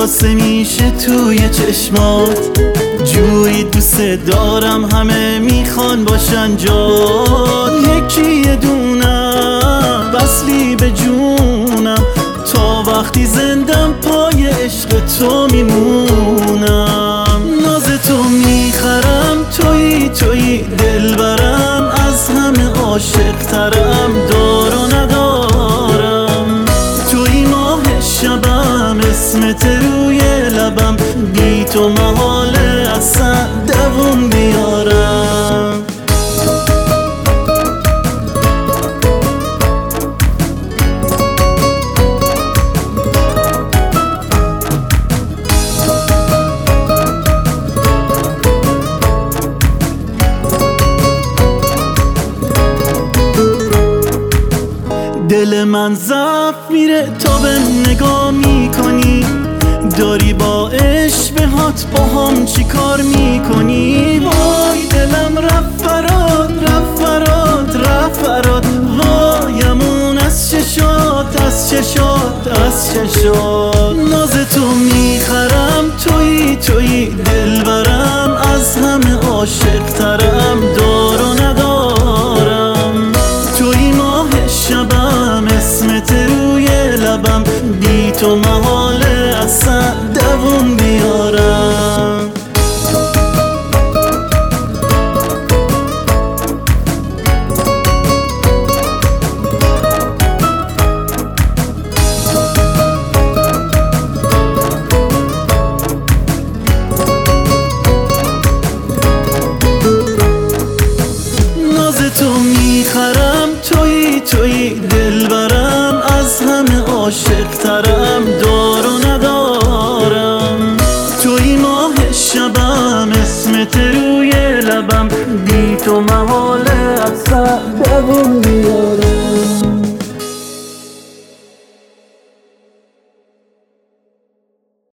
خلاصه میشه توی چشمات، جوری دوست دارم همه میخوان باشن جات. یکی یه دونم وصلی به جونم، تا وقتی زندم پای عشق تو میمونم. ناز تو میخرم، تویی دلبرم، از همه عاشق ترم، دار و ندارم. تویی ماه شبم، اسمت روی لبم، بی تو محاله اصلا دووم بیارم. دل من ضعف میره تا به نگاه میکنی، داری با عشقهات با هم چی کار میکنی؟ وای دلم رفت فراد، وایمون از چشات، از چشات. ناز تو میخرم، تویی دلبرم، از همه عاشق ترم، دار و ندارم. تویی ماه شبم، اسمت روی لبم، بی تو محاله اصلا دووم بیارم. ناز تو میخرم، تویی دلبرم، از همه عاشق ترم، دار و ندارم. تویی ماه شبم، اسمت روی لبم، بی تو محاله اصلا دووم بیارم.